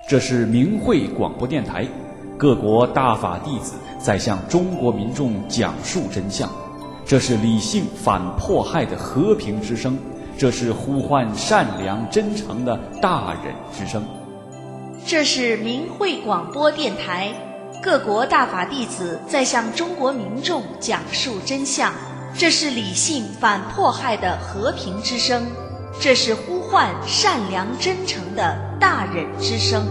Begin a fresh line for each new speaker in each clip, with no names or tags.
这是明慧广播电台，各国大法弟子在向中国民众讲述真相。这是理性反迫害的和平之声，这是呼唤善良真诚的大忍之声。
这是明慧广播电台，各国大法弟子在向中国民众讲述真相。这是理性反迫害的和平之声，这是呼唤善良真诚的大忍之声。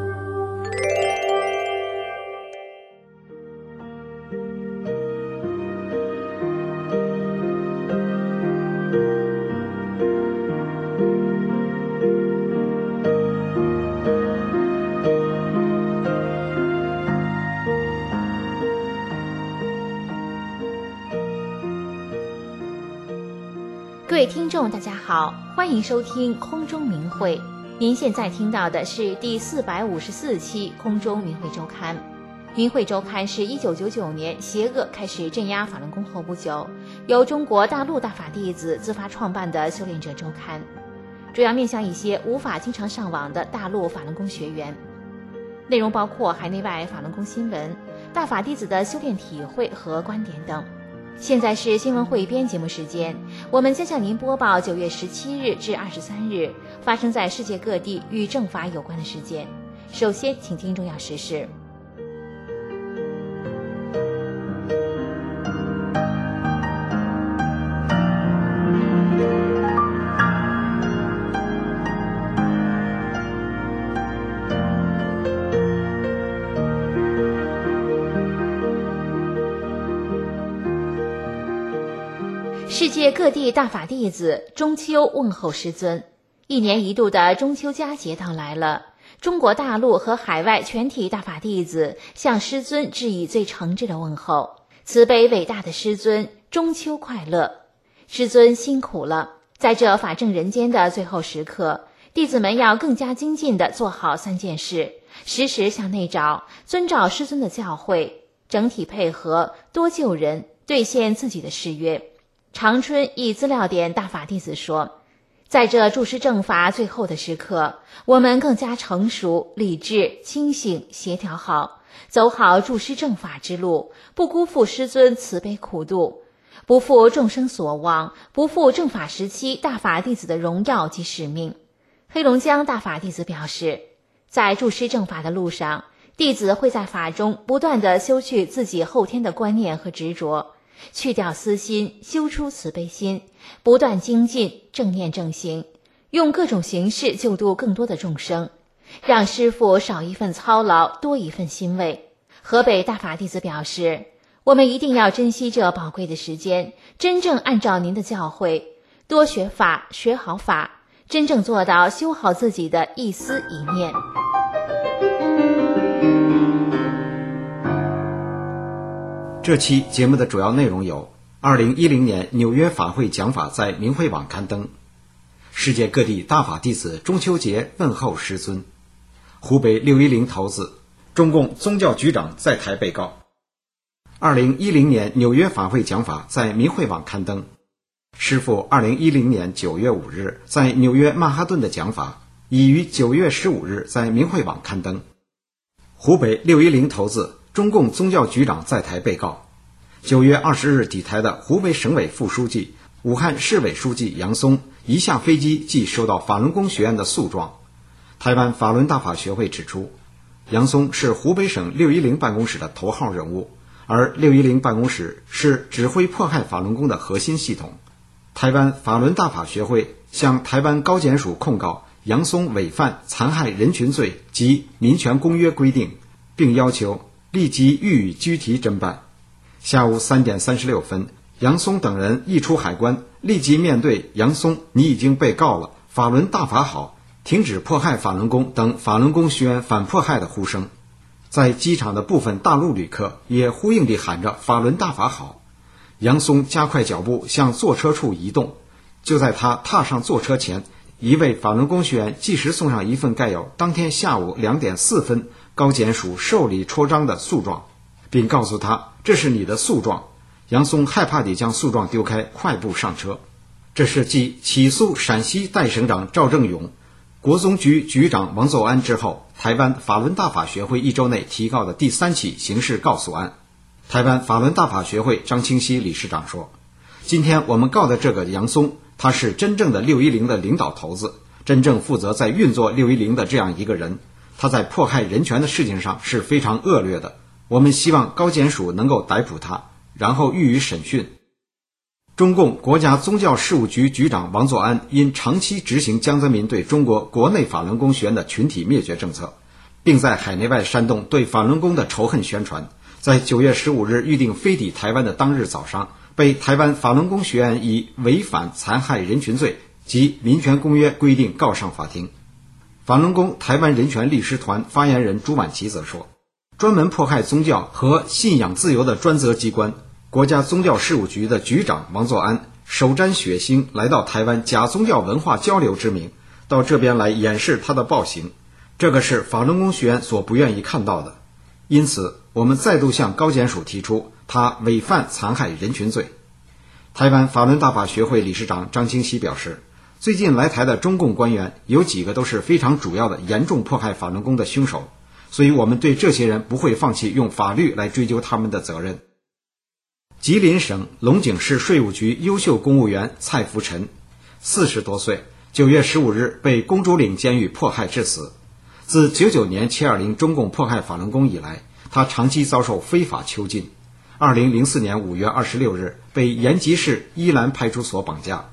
各位听众大家好，欢迎收听空中明慧。您现在听到的是第454期空中明慧周刊。明慧周刊是1999年邪恶开始镇压法轮功后不久，由中国大陆大法弟子自发创办的修炼者周刊，主要面向一些无法经常上网的大陆法轮功学员。内容包括海内外法轮功新闻、大法弟子的修炼体会和观点等。现在是新闻汇编节目时间，我们将向您播报9月17日至23日发生在世界各地与正法有关的事件。首先，请听重要时事。世界各地大法弟子中秋问候师尊。一年一度的中秋佳节到来了，中国大陆和海外全体大法弟子向师尊致以最诚挚的问候。慈悲伟大的师尊，中秋快乐！师尊辛苦了，在这法正人间的最后时刻，弟子们要更加精进地做好3件事：时时向内找，遵照师尊的教诲，整体配合，多救人，兑现自己的誓约。长春一资料点大法弟子说，在这助师正法最后的时刻，我们更加成熟、理智、清醒、协调好，走好助师正法之路，不辜负师尊慈悲苦度，不负众生所望，不负正法时期大法弟子的荣耀及使命。黑龙江大法弟子表示，在助师正法的路上，弟子会在法中不断地修去自己后天的观念和执着，去掉私心，修出慈悲心，不断精进，正念正行，用各种形式救度更多的众生，让师父少一份操劳，多一份欣慰。河北大法弟子表示，我们一定要珍惜这宝贵的时间，真正按照您的教诲，多学法，学好法，真正做到修好自己的一思一念。
这期节目的主要内容有：2010年纽约法会讲法在明慧网刊登；世界各地大法弟子中秋节问候师尊；湖北610头子，中共宗教局长在台被告。2010年纽约法会讲法在明慧网刊登；师父2010年9月5日在纽约曼哈顿的讲法已于9月15日在明慧网刊登。湖北610头子，中共宗教局长在台被告。9月20日抵台的湖北省委副书记、武汉市委书记杨松一下飞机即收到法轮功学院的诉状。台湾法轮大法学会指出，杨松是湖北省610办公室的头号人物，而610办公室是指挥迫害法轮功的核心系统。台湾法轮大法学会向台湾高检署控告杨松违反残害人群罪及民权公约规定，并要求立即予以拘提侦办。下午3点36分，杨松等人一出海关，立即面对杨松，你已经被告了，法轮大法好，停止迫害法轮功等法轮功学员反迫害的呼声。在机场的部分大陆旅客也呼应地喊着法轮大法好。杨松加快脚步向坐车处移动，就在他踏上坐车前，一位法轮功学员即时送上一份盖有当天下午2点4分高检署受理戳章的诉状，并告诉他这是你的诉状。杨松害怕地将诉状丢开，快步上车。这是继起诉陕西代省长赵正永、 国宗局局长王奏安之后，台湾法轮大法学会1周内提告的第3起刑事告诉案。台湾法轮大法学会张清熙理事长说，今天我们告的这个杨松，他是真正的610的领导头子，真正负责在运作610的这样一个人，他在迫害人权的事情上是非常恶劣的，我们希望高检署能够逮捕他，然后予以审讯。中共国家宗教事务局局长王奏安因长期执行江泽民对中国国内法轮功学员的群体灭绝政策，并在海内外煽动对法轮功的仇恨宣传，在9月15日预定飞抵台湾的当日早上，被台湾法轮功学员以违反残害人群罪及民权公约规定告上法庭。法轮功台湾人权律师团发言人朱婉琪则说，专门迫害宗教和信仰自由的专责机关国家宗教事务局的局长王奏安手沾血腥来到台湾假宗教文化交流之名，到这边来掩饰他的暴行，这个是法轮功学员所不愿意看到的。因此我们再度向高检署提出他违反残害人群罪。台湾法轮大法学会理事长张清熙表示，最近来台的中共官员有几个都是非常主要的严重迫害法轮功的凶手，所以我们对这些人不会放弃用法律来追究他们的责任。吉林省龙井市税务局优秀公务员蔡福臣40多岁，9月15日被公主岭监狱迫害致死。自99年720中共迫害法轮功以来，他长期遭受非法囚禁。2004年5月26日被延吉市依兰派出所绑架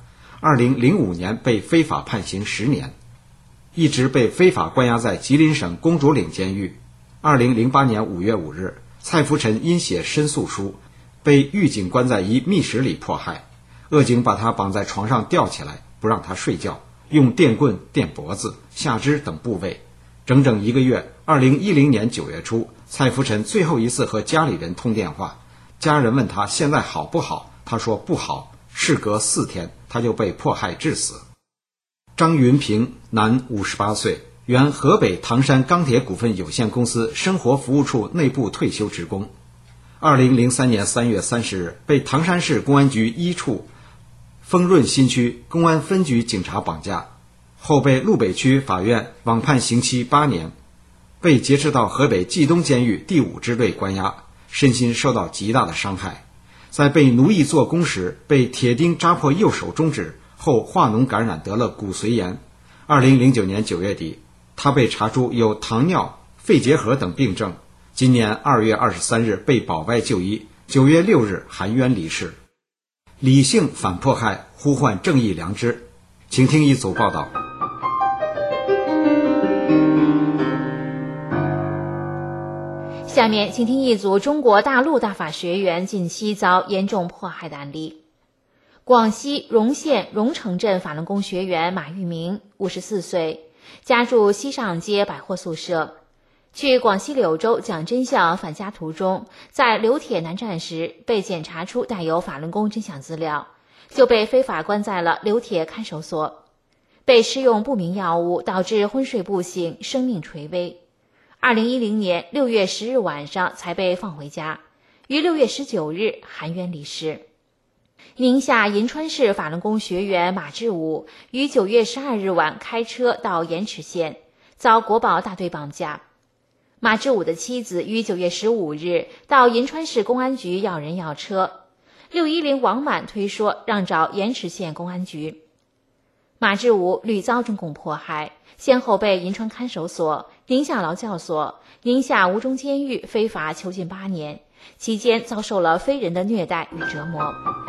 ，2005年被非法判刑10年，一直被非法关押在吉林省公主岭监狱。2008年5月5日，蔡福臣因写申诉书被狱警关在一密室里迫害，恶警把他绑在床上吊起来，不让他睡觉，用电棍电脖子、下肢等部位，整整1个月。2010年9月初，蔡福臣最后一次和家里人通电话，家人问他现在好不好，他说不好，事隔4天他就被迫害致死。张云平，男58岁，原河北唐山钢铁股份有限公司生活服务处内部退休职工。2003年3月30日被唐山市公安局1处丰润新区公安分局警察绑架，后被路北区法院网判刑期8年，被劫持到河北冀东监狱第5支队关押，身心受到极大的伤害。在被奴役做工时被铁钉扎破右手中指后，化脓感染得了骨髓炎。2009年9月底，他被查出有糖尿、肺结核等病症。今年2月23日被保外就医，9月6日含冤离世。理性反迫害，呼唤正义良知。请听一组报道。
下面请听一组中国大陆大法学员近期遭严重迫害的案例。广西荣县荣城镇法轮功学员马玉明54岁，家住西上街百货宿舍，去广西柳州讲真相返家途中，在柳铁南站时被检查出带有法轮功真相资料，就被非法关在了柳铁看守所，被施用不明药物导致昏睡不醒，生命垂危。2010年6月10日晚上才被放回家，于6月19日含冤离世。宁夏银川市法轮功学员马志武于9月12日晚开车到盐池县，遭国保大队绑架。马志武的妻子于9月15日到银川市公安局要人要车，610王满推说让找盐池县公安局。马志武屡遭中共迫害，先后被银川看守所、宁夏劳教所、宁夏吴中监狱非法囚禁8年，期间遭受了非人的虐待与折磨。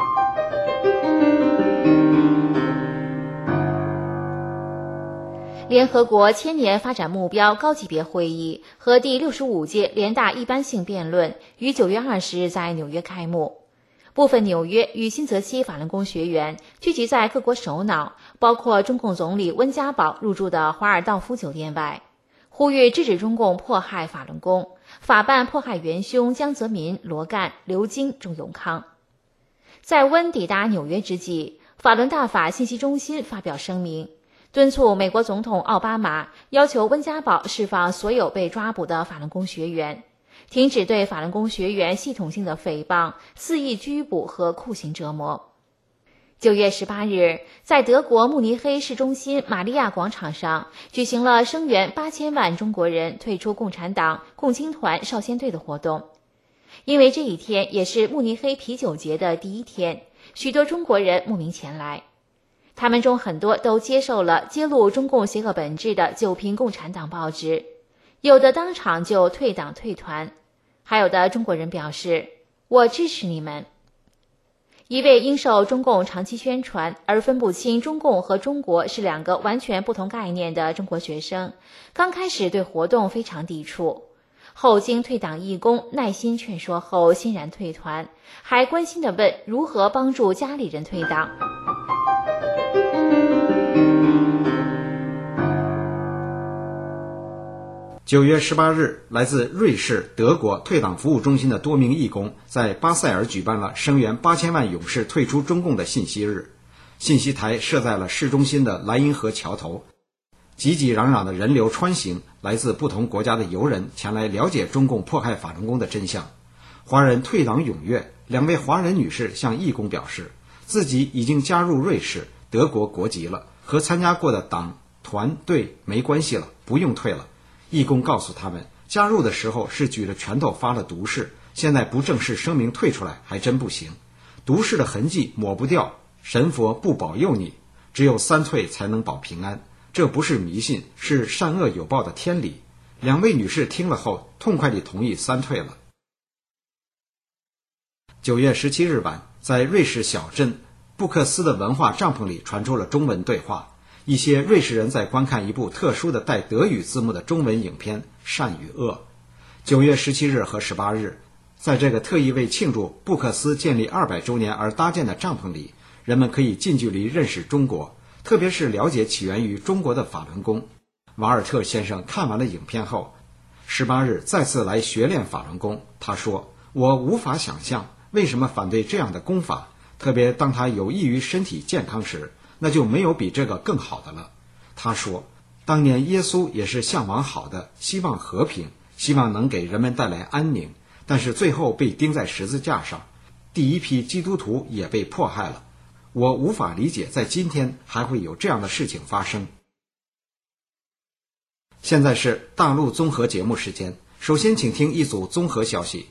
联合国千年发展目标高级别会议和第65届联大一般性辩论于9月20日在纽约开幕。部分纽约与新泽西法轮功学员聚集在各国首脑，包括中共总理温家宝入住的华尔道夫酒店外，呼吁制止中共迫害法轮功，法办迫害元凶江泽民、罗干、刘京、钟永康。在温抵达纽约之际，法轮大法信息中心发表声明，敦促美国总统奥巴马要求温家宝释放所有被抓捕的法轮功学员，停止对法轮功学员系统性的诽谤、肆意拘捕和酷刑折磨。 9月18日，在德国慕尼黑市中心玛利亚广场上举行了声援8000万中国人退出共产党共青团少先队的活动。因为这一天也是慕尼黑啤酒节的第一天，许多中国人慕名前来。他们中很多都接受了揭露中共邪恶本质的九评共产党报纸，有的当场就退党退团，还有的中国人表示：“我支持你们。”一位因受中共长期宣传而分不清中共和中国是两个完全不同概念的中国学生，刚开始对活动非常抵触，后经退党义工耐心劝说后欣然退团，还关心地问如何帮助家里人退党。
9月18日，来自瑞士、德国退党服务中心的多名义工在巴塞尔举办了声援8000万勇士退出中共的信息日。信息台设在了市中心的莱茵河桥头，挤挤攘攘的人流穿行，来自不同国家的游人前来了解中共迫害法轮功的真相。华人退党踊跃，2位华人女士向义工表示，自己已经加入瑞士、德国国籍了，和参加过的党、团、队没关系了，不用退了。义工告诉他们，加入的时候是举着拳头发了毒誓，现在不正式声明退出来还真不行，毒誓的痕迹抹不掉，神佛不保佑你，只有3退才能保平安，这不是迷信，是善恶有报的天理。2位女士听了后痛快地同意3退了。9月17日晚，在瑞士小镇布克斯的文化帐篷里传出了中文对话，一些瑞士人在观看一部特殊的带德语字幕的中文影片《善与恶》。9月17日和18日，在这个特意为庆祝布克斯建立200周年而搭建的帐篷里，人们可以近距离认识中国，特别是了解起源于中国的法轮功。瓦尔特先生看完了影片后，18日再次来学练法轮功。他说：“我无法想象为什么反对这样的功法，特别当它有益于身体健康时，那就没有比这个更好的了。”他说，当年耶稣也是向往好的，希望和平，希望能给人们带来安宁，但是最后被钉在十字架上，第一批基督徒也被迫害了。我无法理解在今天还会有这样的事情发生。现在是大陆综合节目时间，首先请听一组综合消息。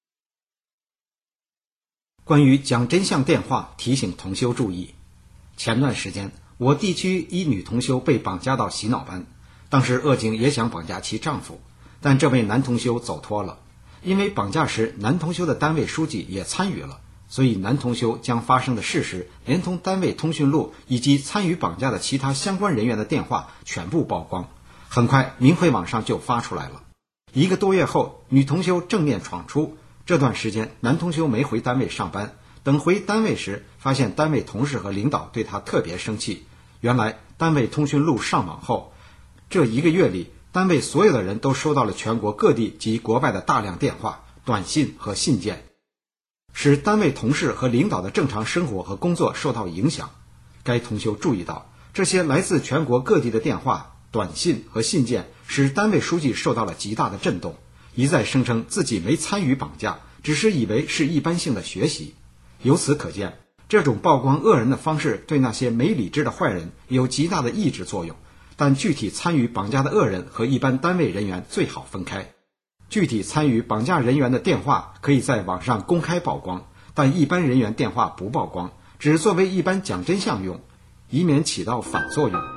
关于讲真相电话提醒同修注意。前段时间，我地区一女同修被绑架到洗脑班，当时恶警也想绑架其丈夫，但这位男同修走脱了。因为绑架时男同修的单位书记也参与了，所以男同修将发生的事实连同单位通讯录以及参与绑架的其他相关人员的电话全部曝光，很快明慧网上就发出来了。1个多月后，女同修正面闯出，这段时间男同修没回单位上班，等回单位时发现单位同事和领导对他特别生气。原来单位通讯录上网后，这1个月里单位所有的人都收到了全国各地及国外的大量电话、短信和信件，使单位同事和领导的正常生活和工作受到影响。该同修注意到，这些来自全国各地的电话、短信和信件使单位书记受到了极大的震动，一再声称自己没参与绑架，只是以为是一般性的学习。由此可见，这种曝光恶人的方式对那些没理智的坏人有极大的抑制作用，但具体参与绑架的恶人和一般单位人员最好分开。具体参与绑架人员的电话可以在网上公开曝光，但一般人员电话不曝光，只作为一般讲真相用，以免起到反作用。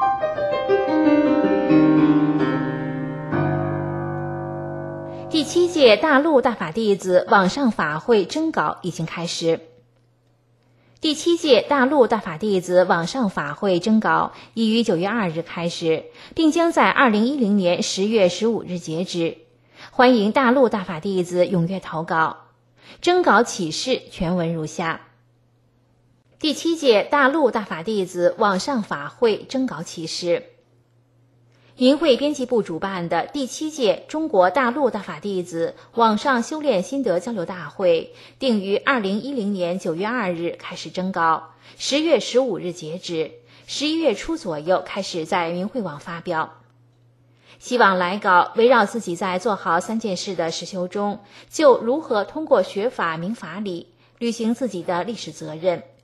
第7届大陆大法弟子网上法会征稿已经开始。第7届大陆大法弟子网上法会征稿已于9月2日开始，并将在2010年10月15日截止。欢迎大陆大法弟子踊跃投稿。征稿启事全文如下：第7届大陆大法弟子网上法会征稿启事。明慧编辑部主办的第7届中国大陆大法弟子网上修炼心得交流大会定于2010年9月2日开始征稿，10月15日截止，11月初左右开始在明慧网发表。希望来稿围绕自己在做好3件事的实修中，就如何通过学法明法理，履行自己的历史责任，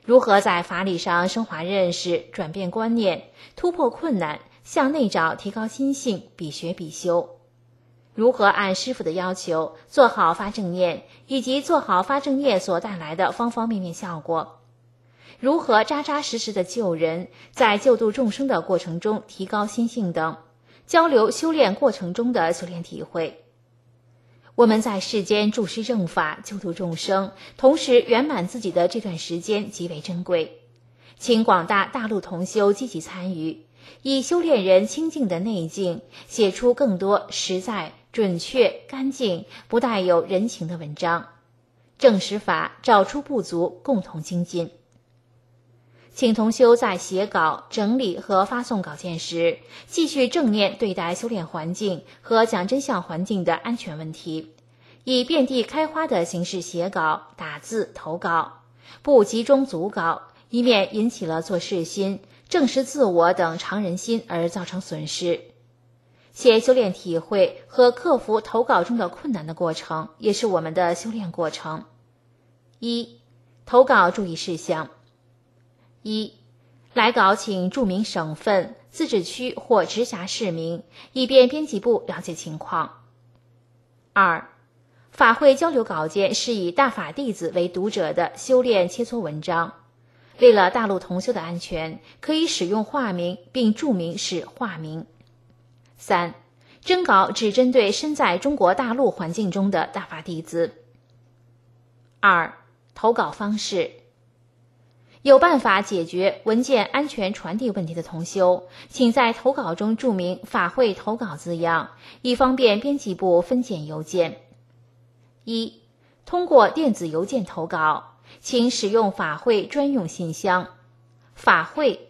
如何在法理上升华认识、转变观念、突破困难、向内找、提高心性，必学必修。如何按师父的要求做好发正念，以及做好发正念所带来的方方面面效果。如何扎扎实实的救人，在救度众生的过程中提高心性等，交流修炼过程中的修炼体会。我们在世间注释正法，救度众生，同时圆满自己的这段时间极为珍贵，请广大大陆同修积极参与，以修炼人清净的内境，写出更多实在、准确、干净，不带有人情的文章，证实法，找出不足，共同精进。请同修在写稿、整理和发送稿件时，继续正念对待修炼环境和讲真相环境的安全问题，以遍地开花的形式写稿、打字、投稿，不集中组稿，以免引起了做事心、正视自我等常人心而造成损失。写修炼体会和克服投稿中的困难的过程，也是我们的修炼过程。一、投稿注意事项。一、来稿请注明省份、自治区或直辖市名，以便编辑部了解情况。二、法会交流稿件是以大法弟子为读者的修炼切磋文章，为了大陆同修的安全，可以使用化名，并注明是化名。三、征稿只针对身在中国大陆环境中的大法弟子。二、投稿方式。有办法解决文件安全传递问题的同修，请在投稿中注明法会投稿字样，以方便编辑部分拣邮件。一、通过电子邮件投稿，请使用法会专用信箱法会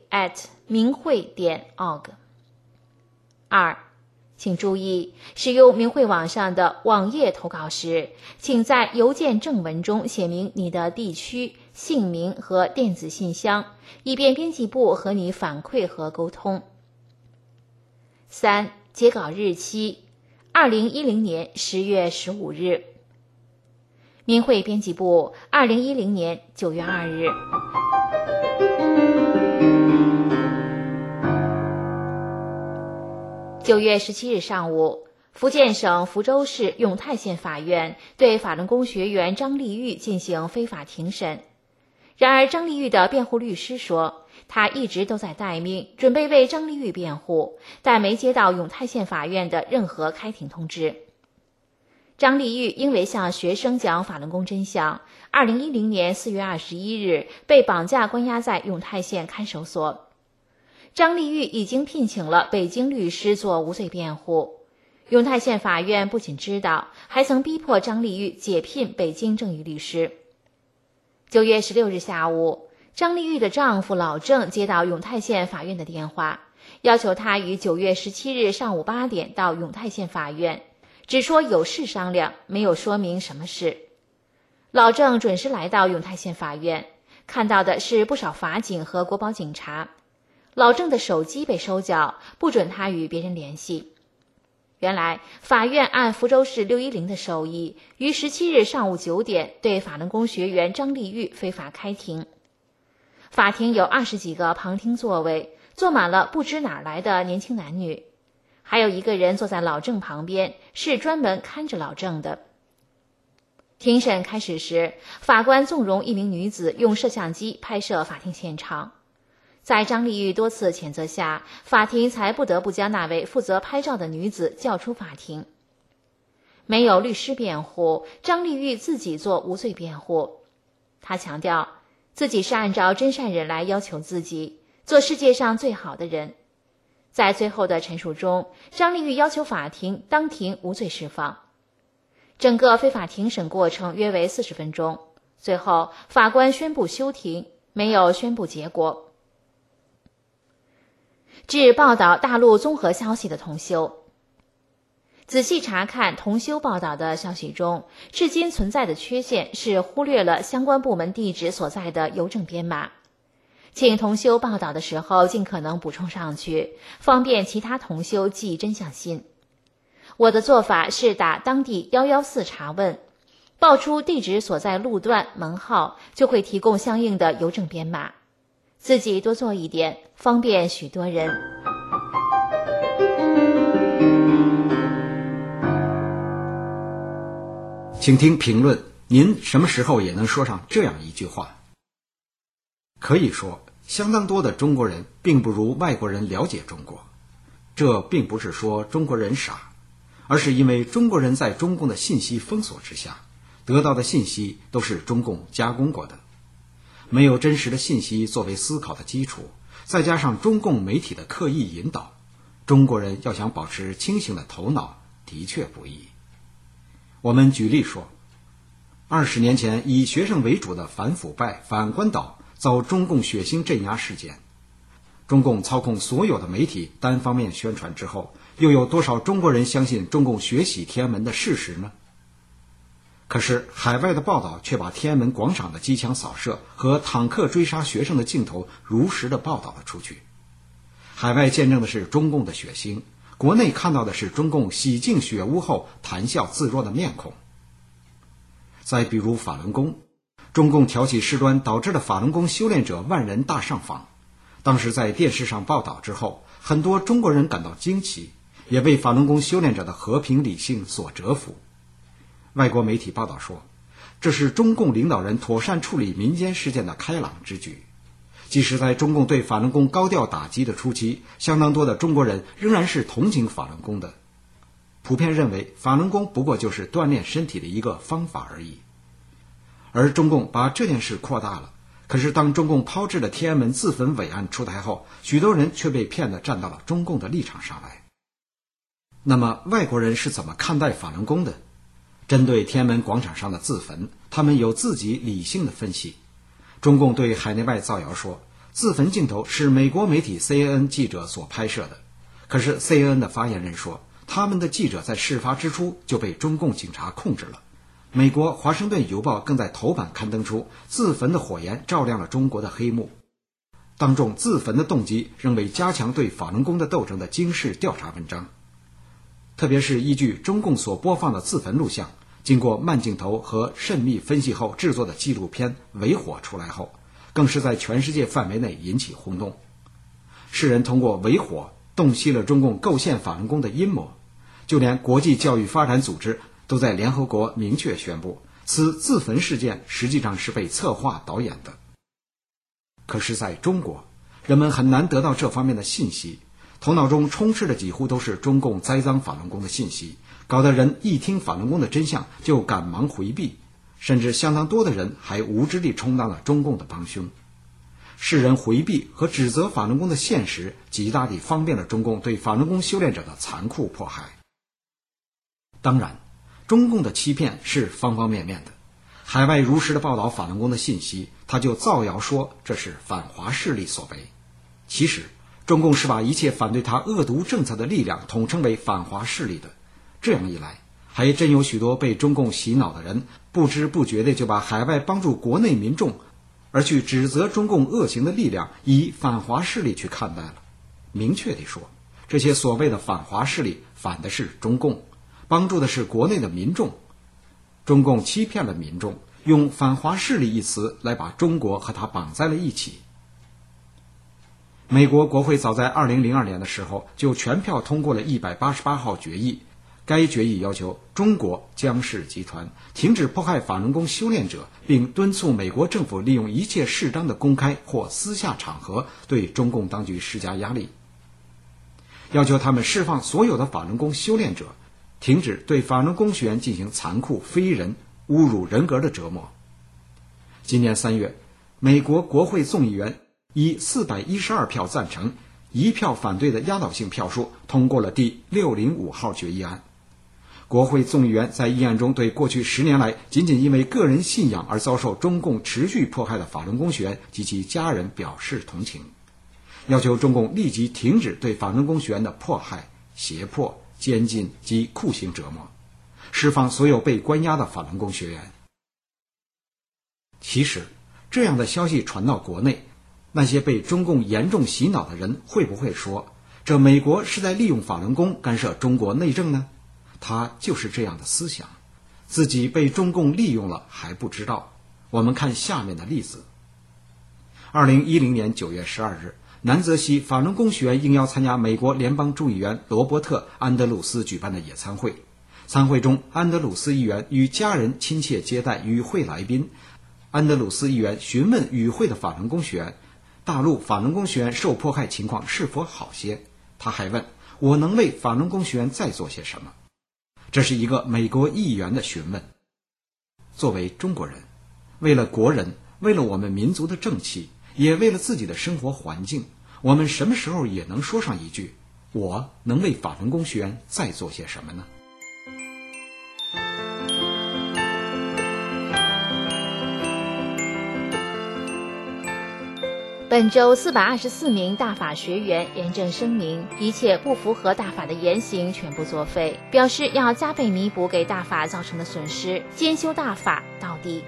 @明慧.org。二、请注意，使用明慧网上的网页投稿时，请在邮件正文中写明你的地区、姓名和电子信箱，以便编辑部和你反馈和沟通。三、截稿日期2010年10月15日。明慧编辑部2010年9月2日。9月17日上午，福建省福州市永泰县法院对法轮功学员张丽玉进行非法庭审。然而，张丽玉的辩护律师说，他一直都在待命，准备为张丽玉辩护，但没接到永泰县法院的任何开庭通知。张丽玉因为向学生讲法轮功真相，2010年4月21日被绑架关押在永泰县看守所。张丽玉已经聘请了北京律师做无罪辩护。永泰县法院不仅知道，还曾逼迫张丽玉解聘北京正义律师。9月16日下午，张丽玉的丈夫老郑接到永泰县法院的电话，要求他于9月17日上午8点到永泰县法院，只说有事商量，没有说明什么事。老郑准时来到永泰县法院，看到的是不少法警和国保警察。老郑的手机被收缴，不准他与别人联系。原来，法院按福州市610的授意，于17日上午9点对法轮功学员张丽玉非法开庭。法庭有20几个旁听座位，坐满了不知哪来的年轻男女，还有一个人坐在老郑旁边，是专门看着老郑的。庭审开始时，法官纵容一名女子用摄像机拍摄法庭现场。在张丽玉多次谴责下，法庭才不得不将那位负责拍照的女子叫出法庭。没有律师辩护，张丽玉自己做无罪辩护。她强调自己是按照真善忍来要求自己，做世界上最好的人。在最后的陈述中，张丽玉要求法庭当庭无罪释放。整个非法庭审过程约为40分钟，最后法官宣布休庭，没有宣布结果。致报道大陆综合消息的同修，仔细查看同修报道的消息中，至今存在的缺陷是忽略了相关部门地址所在的邮政编码，请同修报道的时候尽可能补充上去，方便其他同修寄真相信。我的做法是打当地114查问， 报出地址所在路段门号，就会提供相应的邮政编码。自己多做一点，方便许多人。
请听评论，您什么时候也能说上这样一句话？可以说，相当多的中国人并不如外国人了解中国。这并不是说中国人傻，而是因为中国人在中共的信息封锁之下，得到的信息都是中共加工过的，没有真实的信息作为思考的基础，再加上中共媒体的刻意引导，中国人要想保持清醒的头脑的确不易。我们举例说，20年前以学生为主的反腐败、反关岛遭中共血腥镇压事件，中共操控所有的媒体单方面宣传之后，又有多少中国人相信中共学习天安门的事实呢？可是海外的报道却把天安门广场的机枪扫射和坦克追杀学生的镜头如实地报道了出去。海外见证的是中共的血腥，国内看到的是中共洗净血污后谈笑自若的面孔。再比如法轮功，中共挑起事端导致了法轮功修炼者万人大上访，当时在电视上报道之后，很多中国人感到惊奇，也为法轮功修炼者的和平理性所折服。外国媒体报道说，这是中共领导人妥善处理民间事件的开朗之举。即使在中共对法轮功高调打击的初期，相当多的中国人仍然是同情法轮功的，普遍认为法轮功不过就是锻炼身体的一个方法而已。而中共把这件事扩大了，可是当中共抛掷的天安门自焚伪案出台后，许多人却被骗得站到了中共的立场上来。那么外国人是怎么看待法轮功的？针对天安门广场上的自焚，他们有自己理性的分析。中共对海内外造谣说，自焚镜头是美国媒体 CNN 记者所拍摄的，可是 CNN 的发言人说，他们的记者在事发之初就被中共警察控制了。美国华盛顿邮报更在头版刊登出自焚的火焰照亮了中国的黑幕。当众自焚的动机仍为加强对法轮功的斗争的惊世调查文章。特别是依据中共所播放的自焚录像，经过慢镜头和慎密分析后制作的纪录片《伪火》出来后，更是在全世界范围内引起轰动。世人通过《伪火》洞悉了中共构陷法轮功的阴谋，就连国际教育发展组织都在联合国明确宣布，此自焚事件实际上是被策划导演的。可是在中国，人们很难得到这方面的信息，头脑中充斥的几乎都是中共栽赃法轮功的信息，搞得人一听法轮功的真相就赶忙回避，甚至相当多的人还无知地充当了中共的帮凶。世人回避和指责法轮功的现实，极大地方便了中共对法轮功修炼者的残酷迫害。当然，中共的欺骗是方方面面的，海外如实的报道法轮功的信息，他就造谣说这是反华势力所为。其实中共是把一切反对他恶毒政策的力量统称为反华势力的，这样一来，还真有许多被中共洗脑的人不知不觉地就把海外帮助国内民众而去指责中共恶行的力量以反华势力去看待了。明确地说，这些所谓的反华势力反的是中共，帮助的是国内的民众。中共欺骗了民众，用反华势力一词来把中国和它绑在了一起。美国国会早在2002年的时候就全票通过了188号决议，该决议要求中国江氏集团停止迫害法轮功修炼者，并敦促美国政府利用一切适当的公开或私下场合对中共当局施加压力，要求他们释放所有的法轮功修炼者，停止对法轮功学员进行残酷、非人、侮辱人格的折磨。今年3月，美国国会众议员以412票赞成、1票反对的压倒性票数通过了第605号决议案。国会众议员在议案中对过去10年来仅仅因为个人信仰而遭受中共持续迫害的法轮功学员及其家人表示同情，要求中共立即停止对法轮功学员的迫害、胁迫、监禁及酷刑折磨，释放所有被关押的法轮功学员。其实，这样的消息传到国内，那些被中共严重洗脑的人会不会说，这美国是在利用法轮功干涉中国内政呢？他就是这样的思想， 自己被中共利用了还不知道。我们看下面的例子。2010年9月12日，南泽西法轮功学员应邀参加美国联邦众议员罗伯特·安德鲁斯举办的野餐会。参会中，安德鲁斯议员与家人亲切接待与会来宾。安德鲁斯议员询问与会的法轮功学员，大陆法轮功学员受迫害情况是否好些。他还问，我能为法轮功学员再做些什么？这是一个美国议员的询问。作为中国人，为了国人，为了我们民族的正气，也为了自己的生活环境，我们什么时候也能说上一句，我能为法轮功学员再做些什么呢？
本周424名大法学员严正声明，一切不符合大法的言行全部作废，表示要加倍弥补给大法造成的损失，坚修大法到底。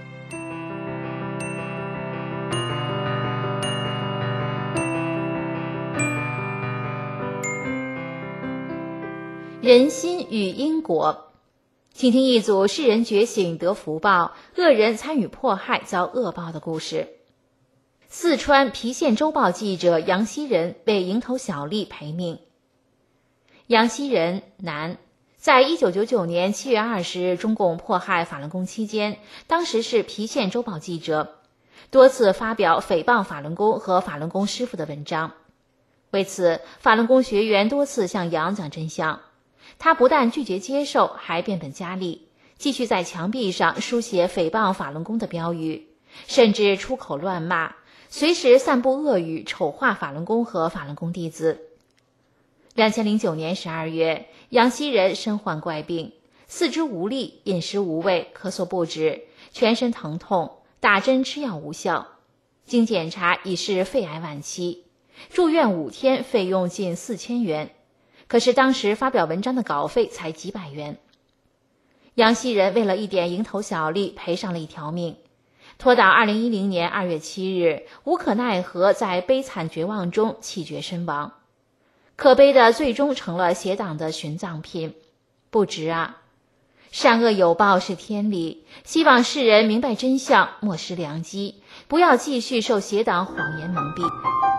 人心与因果，请听一组世人觉醒得福报，恶人参与迫害遭恶报的故事。四川郫县周报记者杨希仁为蝇头小利赔命。杨希仁，男，在1999年7月20日中共迫害法轮功期间，当时是郫县周报记者，多次发表诽谤法轮功和法轮功师傅的文章。为此，法轮功学员多次向杨讲真相，他不但拒绝接受，还变本加厉，继续在墙壁上书写诽谤法轮功的标语，甚至出口乱骂，随时散布恶语，丑化法轮功和法轮功弟子。2009年12月，杨希仁身患怪病，四肢无力，饮食无味，咳嗽不止，全身疼痛，打针吃药无效，经检查已是肺癌晚期，住院5天，费用近4000元。可是当时发表文章的稿费才几百元。杨希仁为了一点蝇头小利，赔上了一条命，拖到2010年2月7日，无可奈何，在悲惨绝望中气绝身亡。可悲的最终成了邪党的殉葬品，不值啊！善恶有报是天理，希望世人明白真相，莫失良机，不要继续受邪党谎言蒙蔽。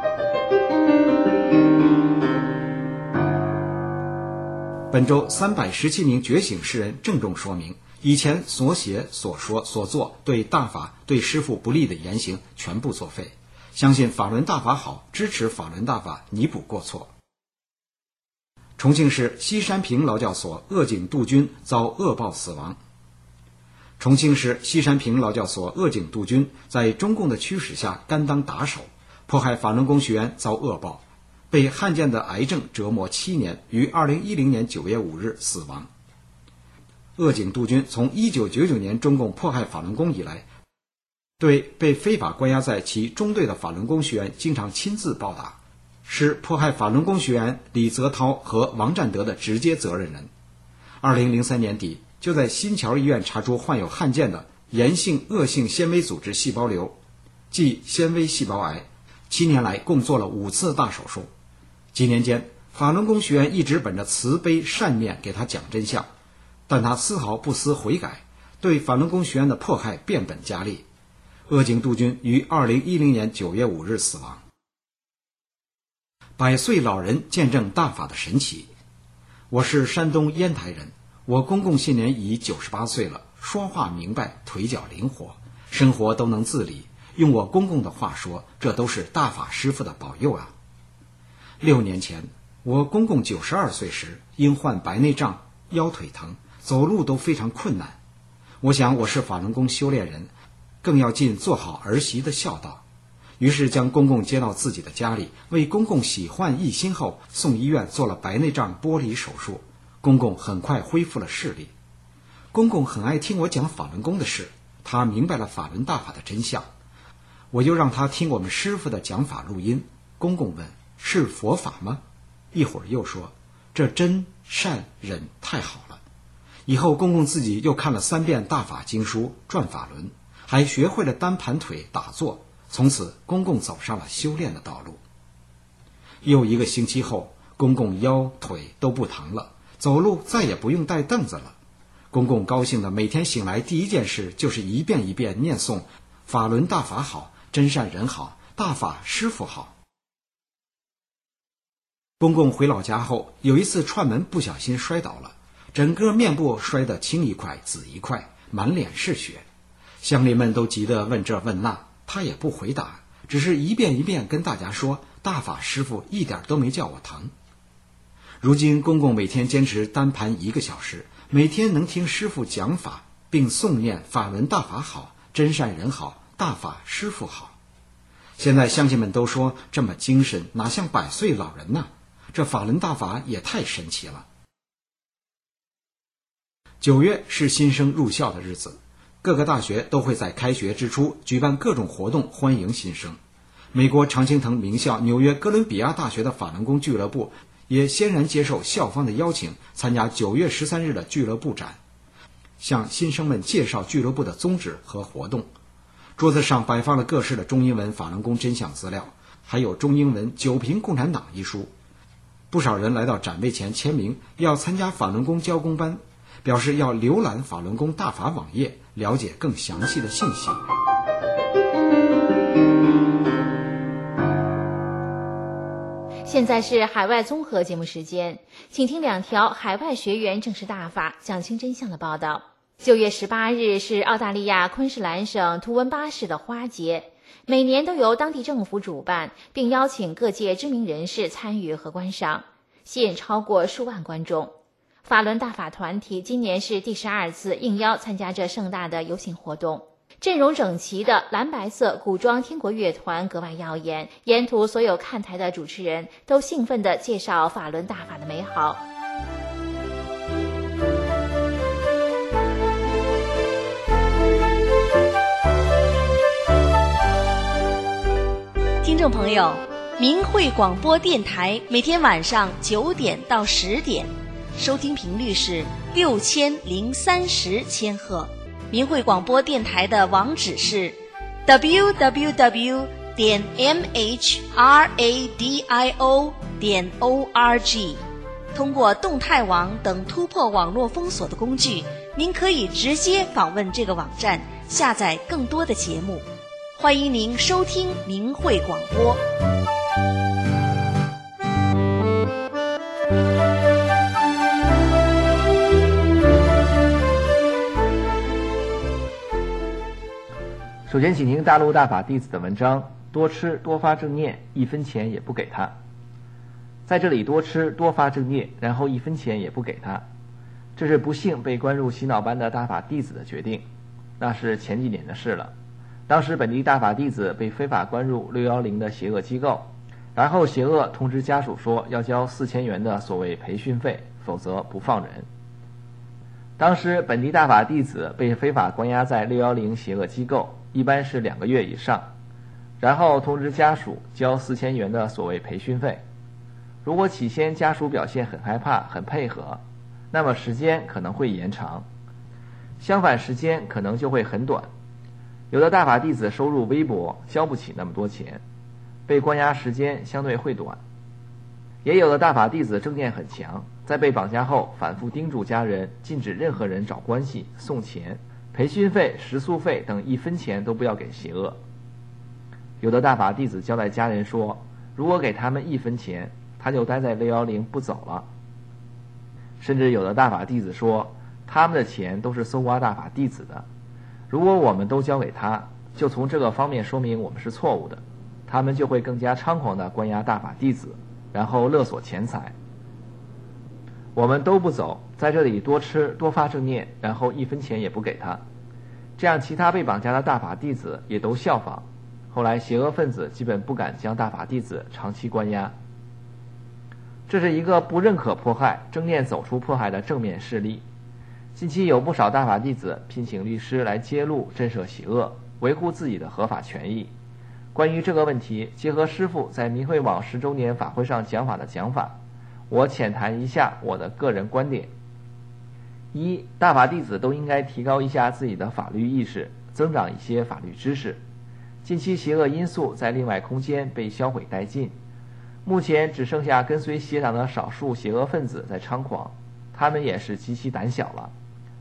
本周317名觉醒世人郑重说明，以前所写所说所做对大法对师父不利的言行全部作废，相信法轮大法好，支持法轮大法，弥补过错。重庆市西山坪劳教所鄂警杜军遭恶报死亡。重庆市西山坪劳教所鄂警杜军在中共的驱使下甘当打手，迫害法轮功学员遭恶报，被罕见的癌症折磨7年，于2010年9月5日死亡。鄂警杜军从1999年中共迫害法轮功以来，对被非法关押在其中队的法轮功学员经常亲自暴打，是迫害法轮功学员李泽涛和王占德的直接责任人。2003年底，就在新桥医院查出患有罕见的炎性恶性纤维组织细胞瘤，即纤维细胞癌，7年来共做了5次大手术。几年间，法轮功学员一直本着慈悲善念给他讲真相，但他丝毫不思悔改，对法轮功学员的迫害变本加厉。鄂警杜军于2010年9月5日死亡。100岁老人见证大法的神奇。我是山东烟台人，我公公现年已98岁了，说话明白，腿脚灵活，生活都能自理。用我公公的话说，这都是大法师父的保佑啊。6年前，我公公92岁时，因患白内障，腰腿疼，走路都非常困难。我想我是法轮功修炼人，更要尽做好儿媳的孝道，于是将公公接到自己的家里，为公公洗换一新后，送医院做了白内障剥离手术。公公很快恢复了视力。公公很爱听我讲法轮功的事，他明白了法轮大法的真相。我又让他听我们师父的讲法录音。公公问，是佛法吗？一会儿又说，这真善忍太好了。以后公公自己又看了3遍大法经书，转法轮，还学会了单盘腿打坐。从此公公走上了修炼的道路。又1个星期后，公公腰腿都不疼了，走路再也不用带凳子了。 公公高兴的每天醒来第一件事就是一遍一遍念诵法轮大法好，真善人好，大法师父好。公公回老家后，有一次串门不小心摔倒了，整个面部摔得青一块紫一块，满脸是血。乡邻们都急得问这问那，他也不回答，只是一遍一遍跟大家说大法师父一点都没叫我疼。如今公公每天坚持单盘1个小时，每天能听师父讲法，并诵念法轮大法好，真善人好，大法师父好。现在乡亲们都说这么精神哪像100岁老人呢？这法轮大法也太神奇了。9月是新生入校的日子，各个大学都会在开学之初举办各种活动欢迎新生。美国常青藤名校纽约哥伦比亚大学的法轮功俱乐部也欣然接受校方的邀请，参加9月13日的俱乐部展，向新生们介绍俱乐部的宗旨和活动。桌子上摆放了各式的中英文法轮功真相资料，还有中英文《九评共产党》一书。不少人来到展位前签名，要参加法轮功教功班，表示要浏览法轮功大法网页，了解更详细的信息。
现在是海外综合节目时间，请听2条海外学员证实大法讲清真相的报道。9月18日是澳大利亚昆士兰省图文巴市的花节，每年都由当地政府主办，并邀请各界知名人士参与和观赏，吸引超过数万观众。法轮大法团体今年是第12次应邀参加这盛大的游行活动。阵容整齐的蓝白色古装天国乐团格外耀眼，沿途所有看台的主持人都兴奋地介绍法轮大法的美好。
听众朋友，明慧广播电台每天晚上9点到10点，收听频率是6030千赫。明慧广播电台的网址是 www.mhradio.org。通过动态网等突破网络封锁的工具，您可以直接访问这个网站，下载更多的节目。欢迎您收听明慧广播。
首先请听大陆大法弟子的文章，多吃多发正念，1分钱也不给他。在这里多吃多发正念，然后1分钱也不给他，这是不幸被关入洗脑班的大法弟子的决定。那是前几年的事了，当时本地大法弟子被非法关入610的邪恶机构，然后邪恶通知家属说要交4000元的所谓培训费，否则不放人。当时本地大法弟子被非法关押在610邪恶机构，一般是2个月以上，然后通知家属交4000元的所谓培训费。如果起先家属表现很害怕很配合，那么时间可能会延长，相反时间可能就会很短。有的大法弟子收入微薄，交不起那么多钱，被关押时间相对会短。也有的大法弟子正念很强，在被绑架后反复叮嘱家人禁止任何人找关系、送钱、培训费、食宿费等1分钱都不要给邪恶。有的大法弟子交代家人说，如果给他们1分钱，他就待在610不走了。甚至有的大法弟子说，他们的钱都是搜刮大法弟子的，如果我们都交给他，就从这个方面说明我们是错误的，他们就会更加猖狂地关押大法弟子，然后勒索钱财。我们都不走，在这里多吃多发正念，然后1分钱也不给他，这样其他被绑架的大法弟子也都效仿。后来邪恶分子基本不敢将大法弟子长期关押。这是一个不认可迫害、正念走出迫害的正面事例。近期有不少大法弟子聘请律师来揭露震慑邪恶，维护自己的合法权益。关于这个问题，结合师父在明慧网10周年法会上讲法的讲法，我浅谈一下我的个人观点。1. 大法弟子都应该提高一下自己的法律意识，增长一些法律知识。近期邪恶因素在另外空间被销毁殆尽，目前只剩下跟随邪党的少数邪恶分子在猖狂，他们也是极其胆小了，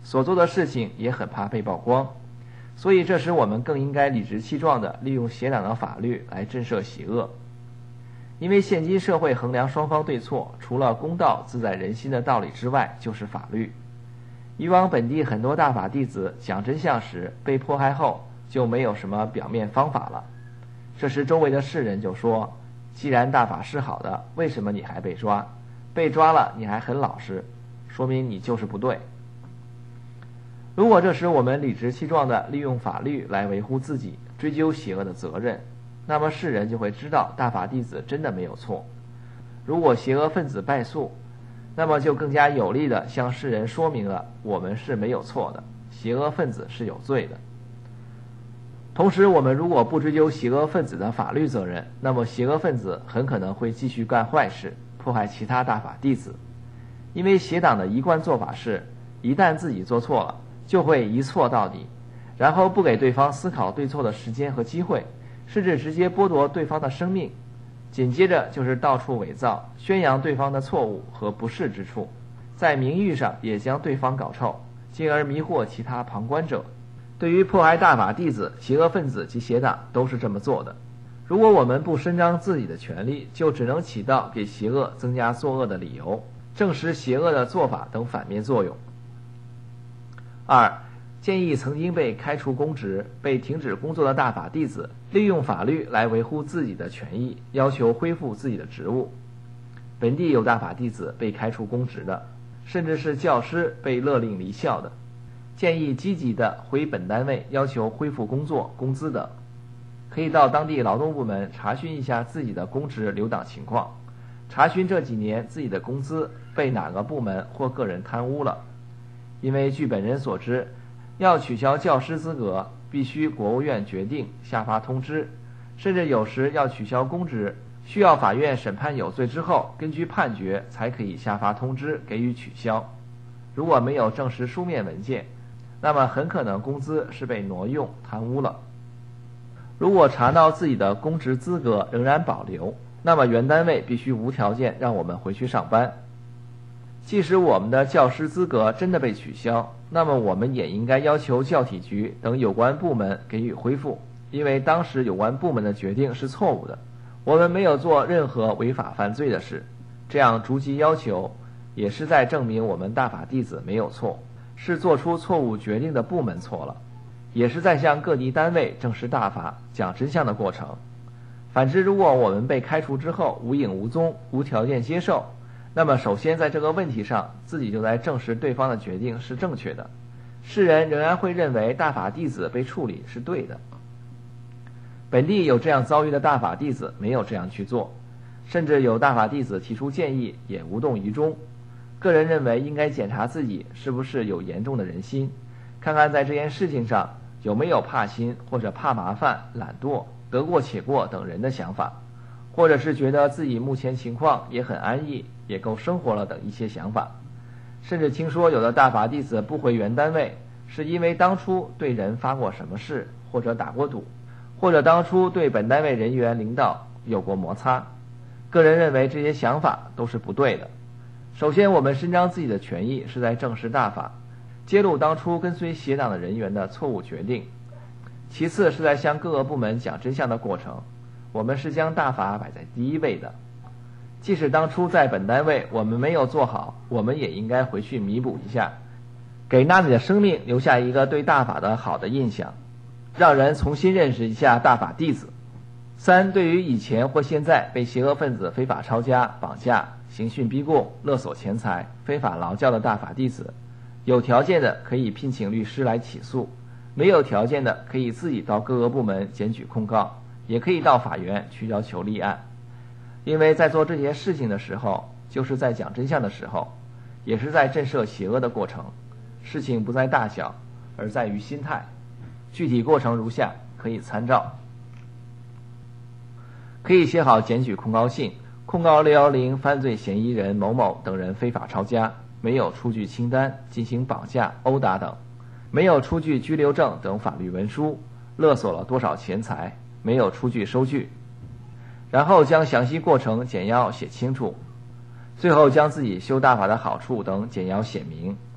所做的事情也很怕被曝光，所以这时我们更应该理直气壮地利用邪党的法律来震慑邪恶。因为现今社会衡量双方对错，除了公道自在人心的道理之外，就是法律。以往本地很多大法弟子讲真相时被迫害后，就没有什么表面方法了。这时周围的世人就说，既然大法是好的，为什么你还被抓？被抓了你还很老实，说明你就是不对。如果这时我们理直气壮地利用法律来维护自己，追究邪恶的责任，那么世人就会知道大法弟子真的没有错。如果邪恶分子败诉，那么就更加有力地向世人说明了我们是没有错的，邪恶分子是有罪的。同时，我们如果不追究邪恶分子的法律责任，那么邪恶分子很可能会继续干坏事，迫害其他大法弟子。因为邪党的一贯做法是，一旦自己做错了，就会一错到底，然后不给对方思考对错的时间和机会，甚至直接剥夺对方的生命。紧接着就是到处伪造，宣扬对方的错误和不是之处，在名誉上也将对方搞臭，进而迷惑其他旁观者。对于迫害大法弟子，邪恶分子及邪党都是这么做的。如果我们不伸张自己的权利，就只能起到给邪恶增加作恶的理由，证实邪恶的做法等反面作用。二，建议曾经被开除公职、被停止工作的大法弟子，利用法律来维护自己的权益，要求恢复自己的职务。本地有大法弟子被开除公职的，甚至是教师被勒令离校的，建议积极的回本单位要求恢复工作、工资等。可以到当地劳动部门查询一下自己的公职留档情况，查询这几年自己的工资被哪个部门或个人贪污了。因为据本人所知，要取消教师资格，必须国务院决定下发通知，甚至有时要取消公职，需要法院审判有罪之后，根据判决才可以下发通知给予取消。如果没有证实书面文件，那么很可能工资是被挪用、贪污了。如果查到自己的公职资格仍然保留，那么原单位必须无条件让我们回去上班。即使我们的教师资格真的被取消，那么我们也应该要求教体局等有关部门给予恢复，因为当时有关部门的决定是错误的，我们没有做任何违法犯罪的事。这样逐级要求，也是在证明我们大法弟子没有错，是做出错误决定的部门错了，也是在向各地单位证实大法、讲真相的过程。反之，如果我们被开除之后无影无踪、无条件接受，那么首先在这个问题上，自己就在证实对方的决定是正确的，世人仍然会认为大法弟子被处理是对的。本地有这样遭遇的大法弟子没有这样去做，甚至有大法弟子提出建议也无动于衷。个人认为应该检查自己是不是有严重的人心，看看在这件事情上有没有怕心或者怕麻烦、懒惰、得过且过等人的想法，或者是觉得自己目前情况也很安逸，也够生活了等一些想法。甚至听说有的大法弟子不回原单位，是因为当初对人发过什么事，或者打过赌，或者当初对本单位人员领导有过摩擦。个人认为这些想法都是不对的。首先，我们伸张自己的权益是在证实大法，揭露当初跟随邪党的人员的错误决定。其次是在向各个部门讲真相的过程，我们是将大法摆在第一位的。即使当初在本单位我们没有做好，我们也应该回去弥补一下，给那里的生命留下一个对大法的好的印象，让人重新认识一下大法弟子。三，对于以前或现在被邪恶分子非法抄家、绑架、刑讯逼供、勒索钱财、非法劳教的大法弟子，有条件的可以聘请律师来起诉，没有条件的可以自己到各个部门检举控告，也可以到法院去要求立案。因为在做这些事情的时候，就是在讲真相的时候，也是在震慑邪恶的过程。事情不在大小，而在于心态。具体过程如下，可以参照。可以写好检举控告信，控告610犯罪嫌疑人某某等人非法抄家，没有出具清单，进行绑架、殴打等，没有出具居留证等法律文书，勒索了多少钱财，没有出具收据。然后将详细过程简要写清楚，最后将自己修大法的好处等简要写明，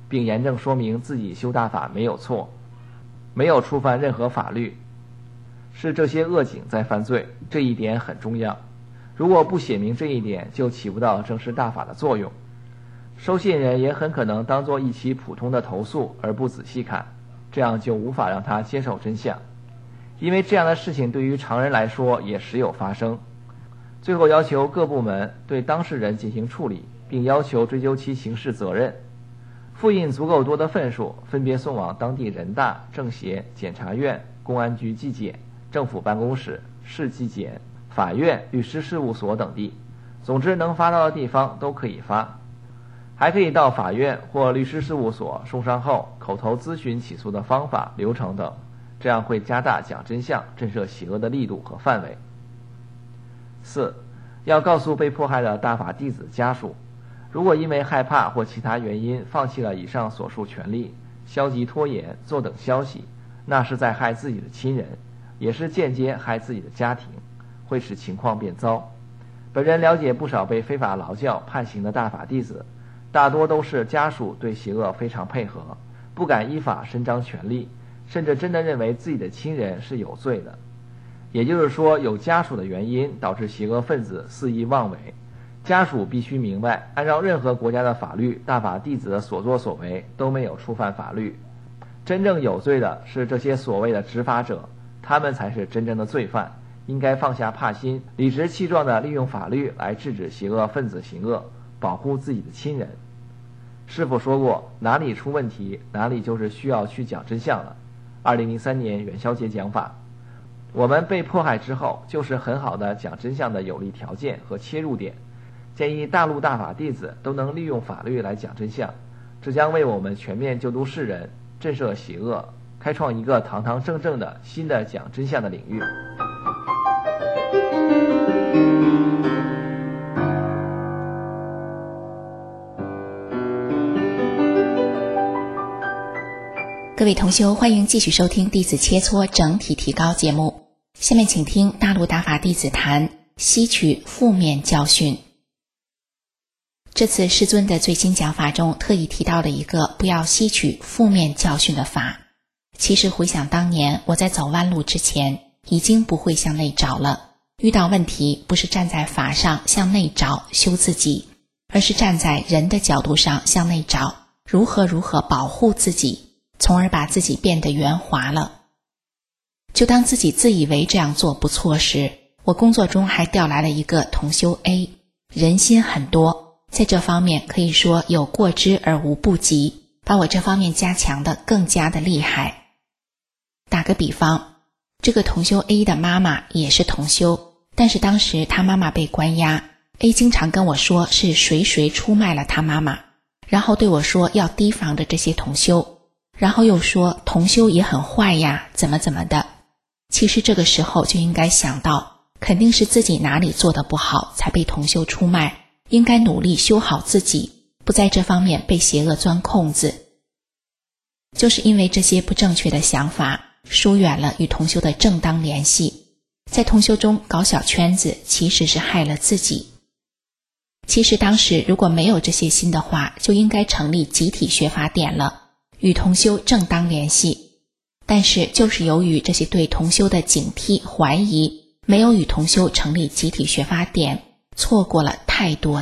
并严正说明自己修大法没有错，没有触犯任何法律，是这些恶警在犯罪，这一点很重要。如果不写明这一点，就起不到正视大法的作用。收信人也很可能当作一起普通的投诉而不仔细看，这样就无法让他接受真相。因为这样的事情对于常人来说也时有发生。最后要求各部门对当事人进行处理，并要求追究其刑事责任。复印足够多的份数，分别送往当地人大、政协、检察院、公安局纪检、政府办公室、市纪检、法院、律师事务所等地，总之能发到的地方都可以发。还可以到法院或律师事务所送上后口头咨询起诉的方法、流程等，这样会加大讲真相、震慑邪恶的力度和范围。4. 要告诉被迫害的大法弟子家属，如果因为害怕或其他原因放弃了以上所述权利，消极拖延、坐等消息，那是在害自己的亲人，也是间接害自己的家庭，会使情况变糟。本人了解不少被非法劳教判刑的大法弟子，大多都是家属对邪恶非常配合，不敢依法伸张权利，甚至真的认为自己的亲人是有罪的。也就是说，有家属的原因导致邪恶分子肆意妄为。家属必须明白，按照任何国家的法律，大法弟子的所作所为都没有触犯法律。真正有罪的是这些所谓的执法者，他们才是真正的罪犯，应该放下怕心，理直气壮地利用法律来制止邪恶分子行恶，保护自己的亲人。师父说过，哪里出问题，哪里就是需要去讲真相了。2003年元宵节讲法，我们被迫害之后，就是很好的讲真相的有利条件和切入点。建议大陆大法弟子都能利用法律来讲真相，这将为我们全面救度世人、震慑邪恶，开创一个堂堂正正的新的讲真相的领域。
各位同修，欢迎继续收听弟子切磋整体提高节目。下面请听大陆大法弟子谈吸取负面教训。这次师尊的最新讲法中特意提到了一个不要吸取负面教训的法。其实回想当年我在走弯路之前，已经不会向内找了。遇到问题不是站在法上向内找修自己，而是站在人的角度上向内找如何保护自己，从而把自己变得圆滑了。就当自己自以为这样做不错时，我工作中还调来了一个同修 A， 人心很多，在这方面可以说有过之而无不及，把我这方面加强的更加的厉害。打个比方，这个同修 A 的妈妈也是同修，但是当时他妈妈被关押， A 经常跟我说是谁出卖了他妈妈，然后对我说要提防着这些同修，然后又说同修也很坏呀，怎么的。其实这个时候就应该想到，肯定是自己哪里做得不好才被同修出卖，应该努力修好自己，不在这方面被邪恶钻空子。就是因为这些不正确的想法，疏远了与同修的正当联系，在同修中搞小圈子，其实是害了自己。其实当时如果没有这些心的话，就应该成立集体学法典了，与同修正当联系。但是就是由于这些对同修的警惕怀疑，没有与同修成立集体学法典，错过了太多。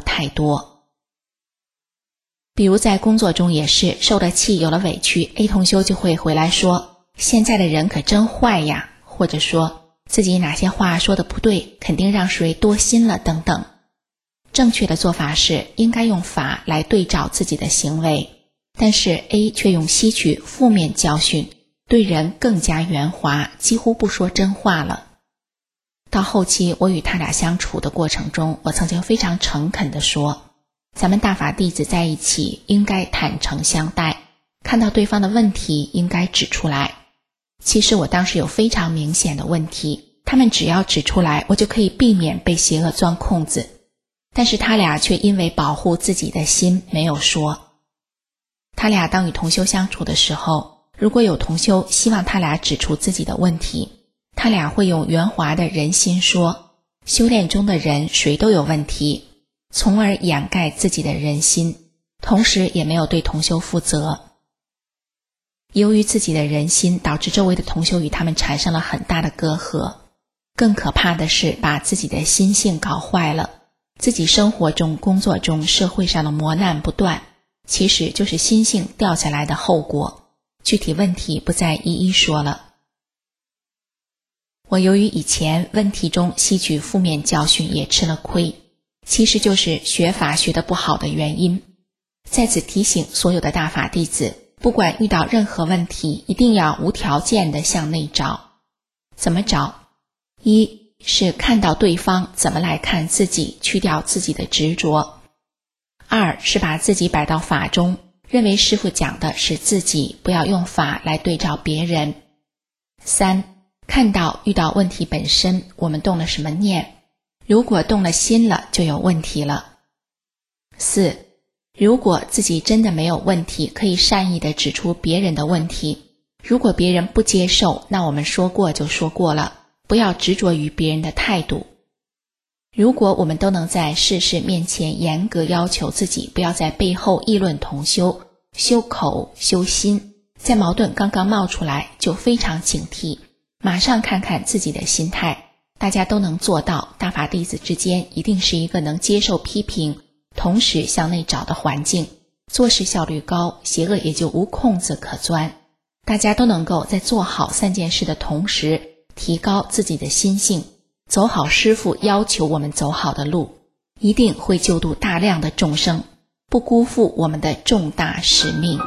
比如在工作中也是，受了气有了委屈， A 同修就会回来说现在的人可真坏呀，或者说自己哪些话说的不对，肯定让谁多心了等等。正确的做法是应该用法来对照自己的行为，但是 A 却用吸取负面教训，对人更加圆滑，几乎不说真话了。到后期我与他俩相处的过程中，我曾经非常诚恳地说，咱们大法弟子在一起应该坦诚相待，看到对方的问题应该指出来。其实我当时有非常明显的问题，他们只要指出来，我就可以避免被邪恶钻空子，但是他俩却因为保护自己的心没有说。他俩当与同修相处的时候，如果有同修希望他俩指出自己的问题，他俩会用圆滑的人心说，修炼中的人谁都有问题，从而掩盖自己的人心， 同时也没有对同修负责。由于自己的人心，导致周围的同修与他们产生了很大的隔阂。更可怕的是把自己的心性搞坏了，自己生活中、工作中、社会上的磨难不断，其实就是心性掉下来的后果。具体问题不再一一说了。我由于以前问题中吸取负面教训也吃了亏，其实就是学法学得不好的原因。在此提醒所有的大法弟子，不管遇到任何问题，一定要无条件地向内找。怎么找？一是看到对方怎么来看自己，去掉自己的执着。二是把自己摆到法中，认为师父讲的是自己，不要用法来对照别人。三，看到遇到问题本身，我们动了什么念，如果动了心了，就有问题了。四，如果自己真的没有问题，可以善意地指出别人的问题，如果别人不接受，那我们说过就说过了，不要执着于别人的态度。如果我们都能在事事面前严格要求自己，不要在背后议论同修，修口修心，在矛盾刚刚冒出来就非常警惕，马上看看自己的心态。大家都能做到，大法弟子之间一定是一个能接受批评，同时向内找的环境，做事效率高，邪恶也就无空子可钻。大家都能够在做好3件事的同时，提高自己的心性，走好师父要求我们走好的路，一定会救度大量的众生，不辜负我们的重大使命。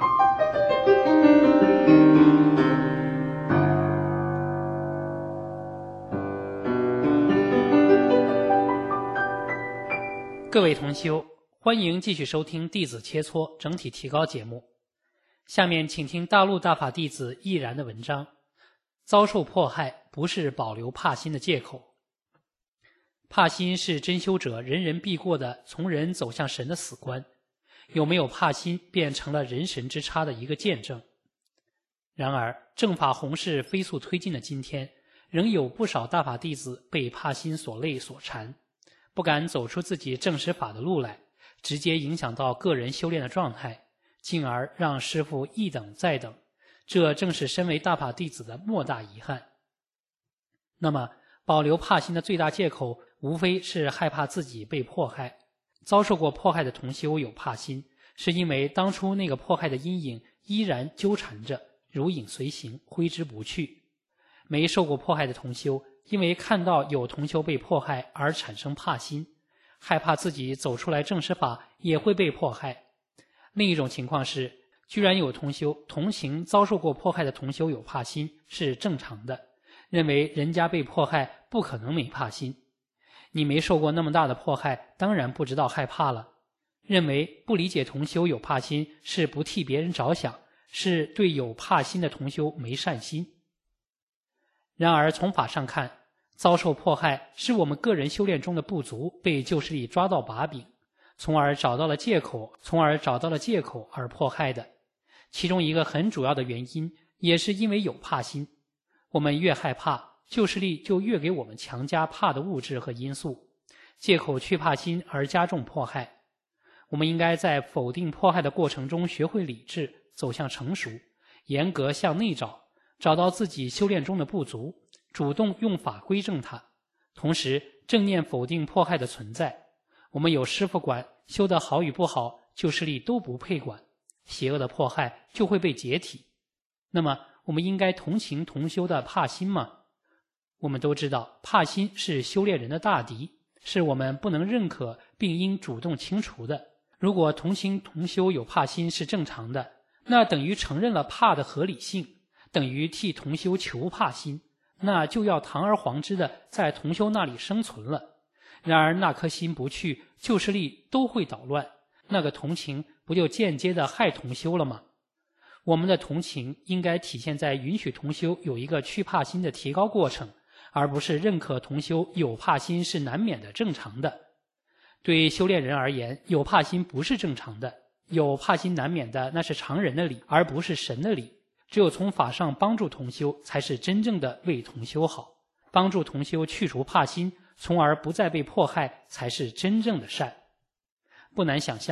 各位同修，欢迎继续收听弟子切磋整体提高节目。下面请听大陆大法弟子毅然的文章：遭受迫害不是保留怕心的借口。怕心是真修者人人避过的从人走向神的死关，有没有怕心便成了人神之差的一个见证。然而正法弘誓飞速推进的今天，仍有不少大法弟子被怕心所累所缠，不敢走出自己正实法的路来，直接影响到个人修炼的状态，进而让师父一等再等，这正是身为大法弟子的莫大遗憾。那么保留怕心的最大借口无非是害怕自己被迫害。遭受过迫害的同修有怕心，是因为当初那个迫害的阴影依然纠缠着，如影随形，挥之不去。没受过迫害的同修因为看到有同修被迫害而产生怕心，害怕自己走出来正实法也会被迫害。另一种情况是，居然有同修同情遭受过迫害的同修有怕心是正常的，认为人家被迫害不可能没怕心。你没受过那么大的迫害，当然不知道害怕了。认为不理解同修有怕心是不替别人着想，是对有怕心的同修没善心。然而从法上看，遭受迫害是我们个人修炼中的不足被旧势力抓到把柄，从而找到了借口而迫害的。其中一个很主要的原因也是因为有怕心。我们越害怕，旧势力就越给我们强加怕的物质和因素，借口去怕心而加重迫害。我们应该在否定迫害的过程中学会理智，走向成熟，严格向内找，找到自己修炼中的不足，主动用法归正它，同时正念否定迫害的存在。我们有师父管，修得好与不好，旧势力都不配管，邪恶的迫害就会被解体。那么我们应该同情同修的怕心吗？我们都知道，怕心是修炼人的大敌，是我们不能认可并应主动清除的。如果同情同修有怕心是正常的，那等于承认了怕的合理性，等于替同修求怕心，那就要堂而皇之的在同修那里生存了。然而那颗心不去，旧势力都会捣乱，那个同情不就间接的害同修了吗？我们的同情应该体现在允许同修有一个去怕心的提高过程，而不是认可同修有怕心是难免的、正常的。对修炼人而言，有怕心不是正常的，有怕心难免的那是常人的理，而不是神的理。只有从法上帮助同修，才是真正的为同修好。帮助同修去除怕心，从而不再被迫害，才是真正的善。不难想象，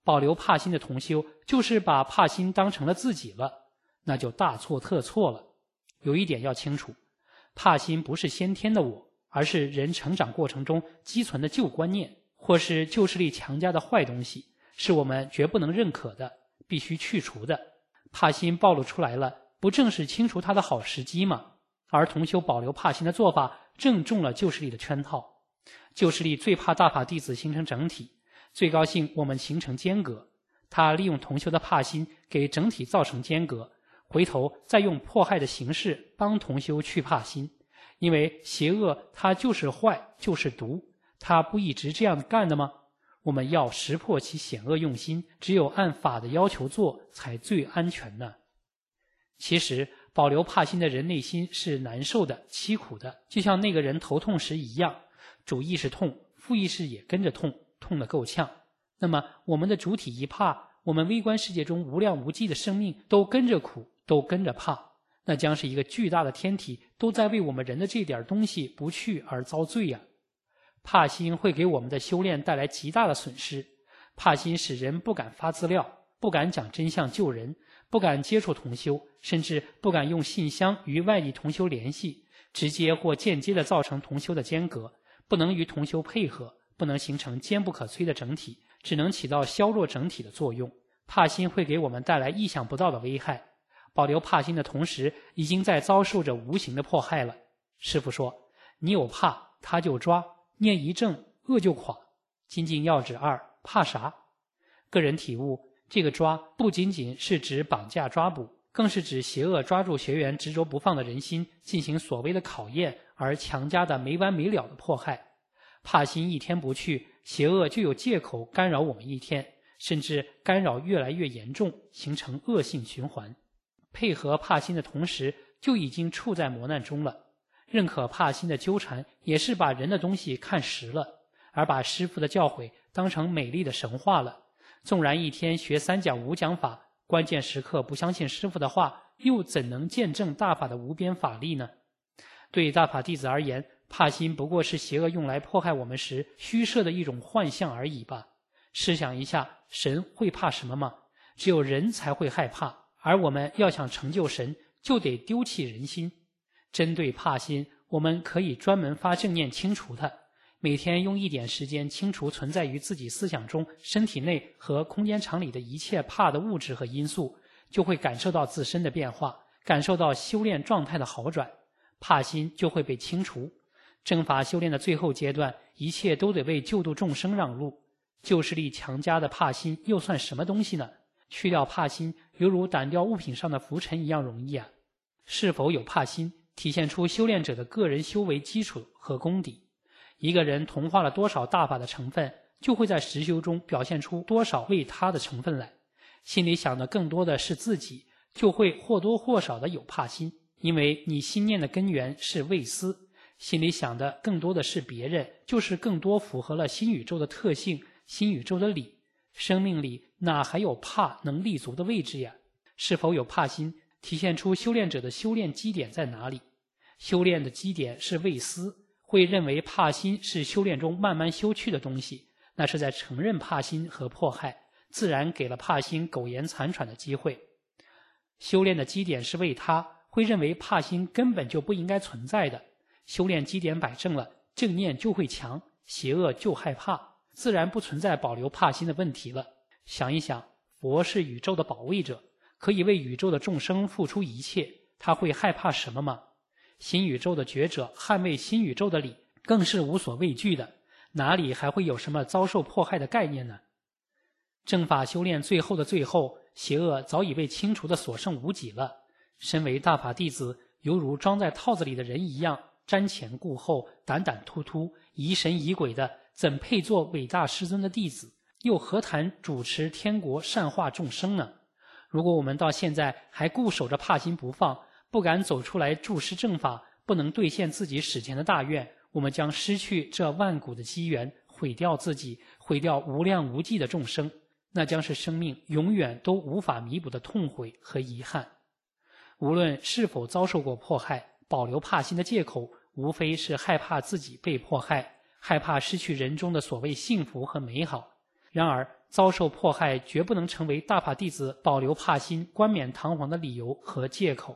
保留帕心的同修就是把帕心当成了自己了，那就大错特错了。有一点要清楚，帕心不是先天的我，而是人成长过程中积存的旧观念，或是旧势力强加的坏东西，是我们绝不能认可的，必须去除的。帕心暴露出来了，不正是清除它的好时机吗？而同修保留帕心的做法正中了旧势力的圈套。旧势力最怕大法弟子形成整体，最高兴我们形成间隔。他利用同修的帕心给整体造成间隔，回头再用迫害的形式帮同修去帕心。因为邪恶它就是坏，就是毒，它不一直这样干的吗？我们要识破其险恶用心，只有按法的要求做才最安全呢。其实保留帕心的人内心是难受的、凄苦的，就像那个人头痛时一样，主意识痛，副意识也跟着痛，痛得够呛。那么我们的主体一怕，我们微观世界中无量无际的生命都跟着苦，都跟着怕，那将是一个巨大的天体都在为我们人的这点东西不去而遭罪呀。帕心会给我们的修炼带来极大的损失，帕心使人不敢发资料，不敢讲真相救人，不敢接触同修，甚至不敢用信箱与外地同修联系，直接或间接地造成同修的间隔，不能与同修配合，不能形成坚不可摧的整体，只能起到削弱整体的作用。帕心会给我们带来意想不到的危害，保留帕心的同时，已经在遭受着无形的迫害了。师父说，你有怕，他就抓，念一正，恶就垮。精进要旨2，怕啥？个人体悟，这个抓不仅仅是指绑架抓捕，更是指邪恶抓住学员执着不放的人心，进行所谓的考验，而强加的没完没了的迫害。帕心一天不去，邪恶就有借口干扰我们一天，甚至干扰越来越严重，形成恶性循环。配合帕心的同时，就已经处在磨难中了。认可帕心的纠缠，也是把人的东西看实了，而把师父的教诲当成美丽的神话了。纵然一天学3讲5讲法，关键时刻不相信师父的话，又怎能见证大法的无边法力呢？对大法弟子而言，帕心不过是邪恶用来迫害我们时虚设的一种幻象而已吧。试想一下，神会怕什么吗？只有人才会害怕，而我们要想成就神，就得丢弃人心。针对帕心，我们可以专门发正念清除它，每天用一点时间清除存在于自己思想中、身体内和空间场里的一切怕的物质和因素，就会感受到自身的变化，感受到修炼状态的好转，帕心就会被清除。正法修炼的最后阶段，一切都得为救度众生让路。旧势力强加的帕心又算什么东西呢？去掉帕心，犹如掸掉物品上的浮尘一样容易啊。是否有帕心，体现出修炼者的个人修为基础和功底。一个人同化了多少大法的成分，就会在实修中表现出多少为他的成分来。心里想的更多的是自己，就会或多或少的有帕心，因为你心念的根源是畏思。心里想的更多的是别人，就是更多符合了新宇宙的特性，新宇宙的理。生命里哪还有怕能立足的位置呀？是否有帕心，体现出修炼者的修炼基点在哪里？修炼的基点是畏思，会认为帕心是修炼中慢慢修去的东西，那是在承认帕心和迫害，自然给了帕心苟延残喘的机会。修炼的基点是为他，会认为帕心根本就不应该存在的。修炼基点摆正了，正念就会强，邪恶就害怕，自然不存在保留帕心的问题了。想一想，佛是宇宙的保卫者，可以为宇宙的众生付出一切，他会害怕什么吗？新宇宙的觉者捍卫新宇宙的理，更是无所畏惧的，哪里还会有什么遭受迫害的概念呢？正法修炼最后的最后，邪恶早已被清除的所剩无几了。身为大法弟子，犹如装在套子里的人一样，瞻前顾后，胆胆突突，疑神疑鬼的，怎配做伟大师尊的弟子？又何谈主持天国善化众生呢？如果我们到现在还固守着帕心不放，不敢走出来助师正法，不能兑现自己史前的大愿，我们将失去这万古的机缘，毁掉自己，毁掉无量无际的众生，那将是生命永远都无法弥补的痛悔和遗憾。无论是否遭受过迫害，保留帕心的借口，无非是害怕自己被迫害，害怕失去人中的所谓幸福和美好。然而遭受迫害绝不能成为大法弟子保留帕心、冠冕堂皇的理由和借口。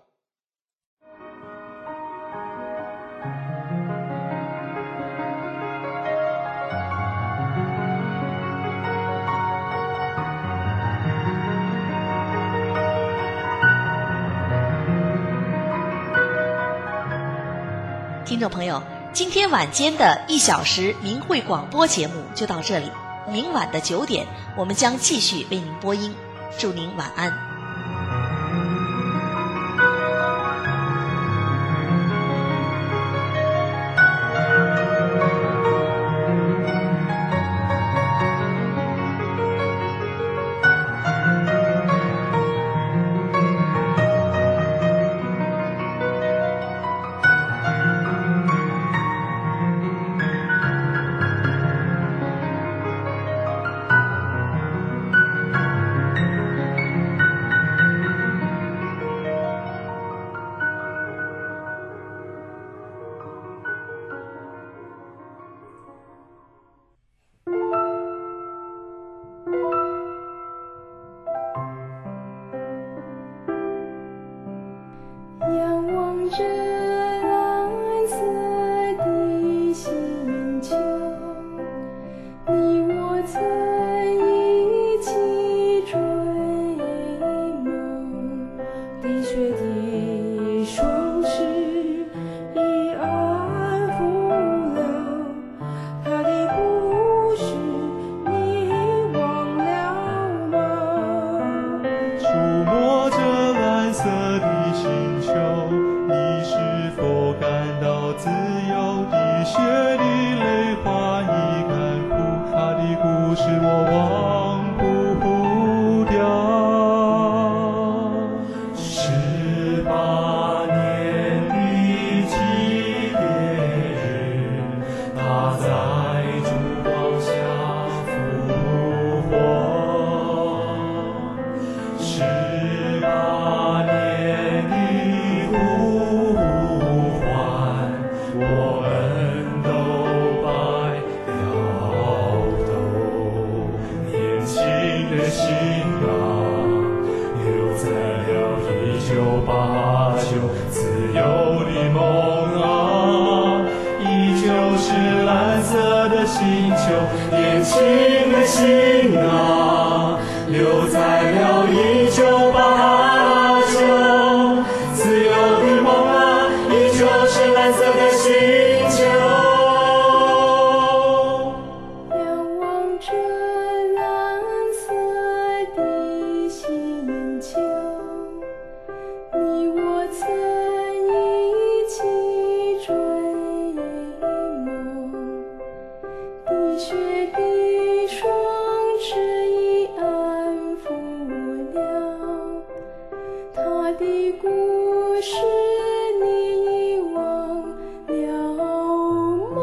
听众朋友，今天晚间的1小时明慧广播节目就到这里，明晚的9点，我们将继续为您播音。祝您晚安。
仰望着蓝色的星球，你我曾一起追梦，滴血的双翅已安抚了，他的故事你忘了吗？
触摸着蓝色的星球，你是否感到自由？滴血的泪花已干枯，他的故事我忘不掉。18年的纪念日，他在烛光下复活。18年的呼唤，我们都白了头。年轻的心啊，留在了1989，自由的梦啊，依旧是蓝色的星球。年轻的心啊，留在了1989，自由的梦啊，依旧是蓝色的星球。
仰望着蓝色的星球，你我曾一起追梦，滴血的双翅已安抚了，他的故事你遗忘了吗？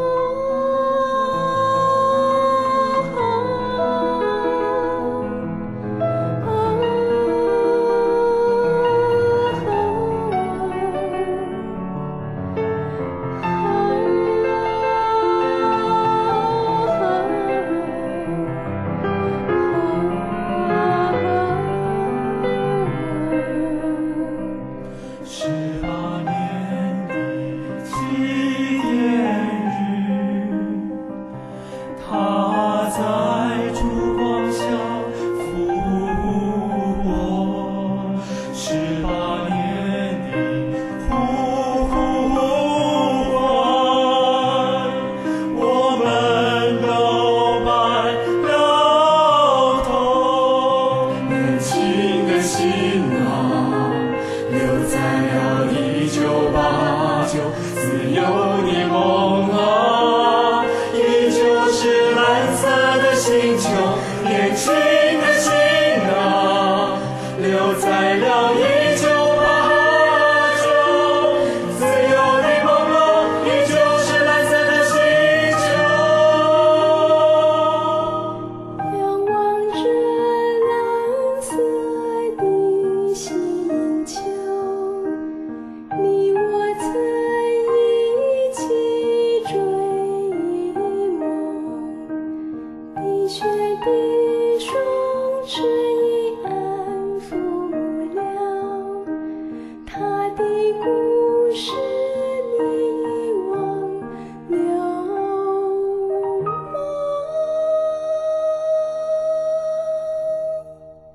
18年的纪念日，他在烛光下复活。18年的呼唤，我们都白了头。年轻的心啊，留在了1989，自由的梦